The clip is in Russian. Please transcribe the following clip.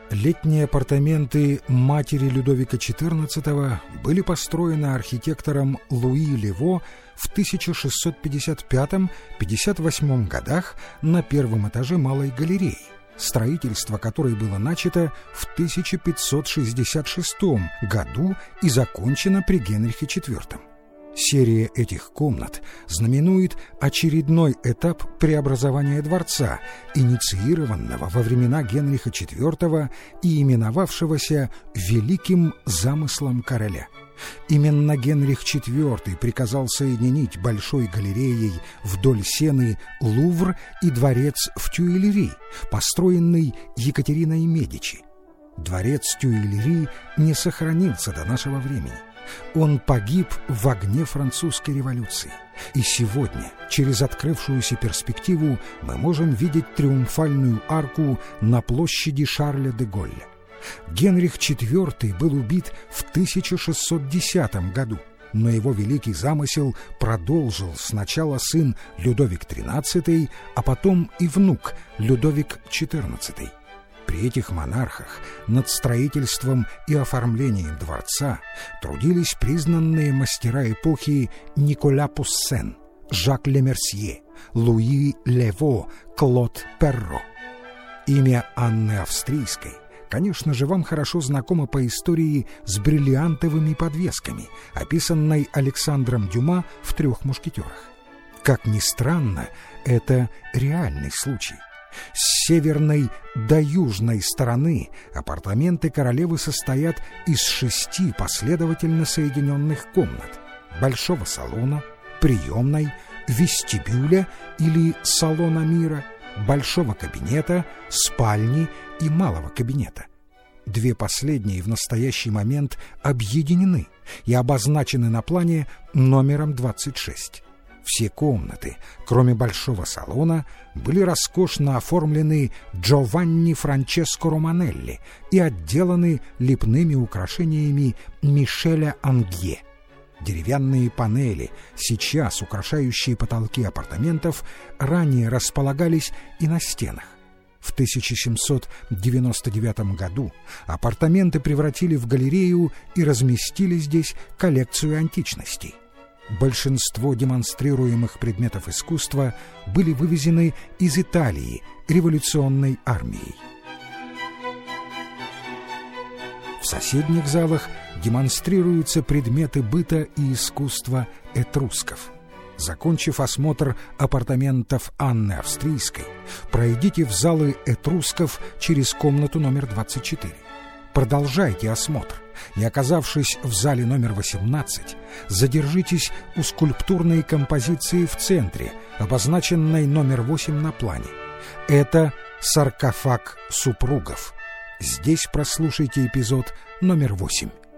Летние апартаменты матери Людовика XIV были построены архитектором Луи Лево в 1655-58 годах на первом этаже Малой галереи, строительство которой было начато в 1566 году и закончено при Генрихе IV. Серия этих комнат знаменует очередной этап преобразования дворца, инициированного во времена Генриха IV и именовавшегося «Великим замыслом короля». Именно Генрих IV приказал соединить Большой галереей вдоль Сены Лувр и дворец в Тюильри, построенный Екатериной Медичи. Дворец Тюильри не сохранился до нашего времени. Он погиб в огне французской революции. И сегодня, через открывшуюся перспективу, мы можем видеть триумфальную арку на площади Шарля де Голля. Генрих IV был убит в 1610 году, но его великий замысел продолжил сначала сын Людовик XIII, а потом и внук Людовик XIV. При этих монархах над строительством и оформлением дворца трудились признанные мастера эпохи Николя Пуссен, Жак Лемерсье, Луи Лево, Клод Перро. Имя Анны Австрийской, конечно же, вам хорошо знакомо по истории с бриллиантовыми подвесками, описанной Александром Дюма в «Трех мушкетерах». Как ни странно, это реальный случай. С северной до южной стороны апартаменты королевы состоят из 6 последовательно соединенных комнат: большого салона, приемной, вестибюля или салона мира, большого кабинета, спальни и малого кабинета. 2 последние в настоящий момент объединены и обозначены на плане номером 26. Все комнаты, кроме большого салона, были роскошно оформлены Джованни Франческо Романелли и отделаны лепными украшениями Мишеля Ангье. Деревянные панели, сейчас украшающие потолки апартаментов, ранее располагались и на стенах. В 1799 году апартаменты превратили в галерею и разместили здесь коллекцию античностей. Большинство демонстрируемых предметов искусства были вывезены из Италии революционной армией. В соседних залах демонстрируются предметы быта и искусства этрусков. Закончив осмотр апартаментов Анны Австрийской, пройдите в залы этрусков через комнату номер 24. Продолжайте осмотр и, оказавшись в зале номер 18, задержитесь у скульптурной композиции в центре, обозначенной номер 8 на плане. Это саркофаг супругов. Здесь прослушайте эпизод номер 8.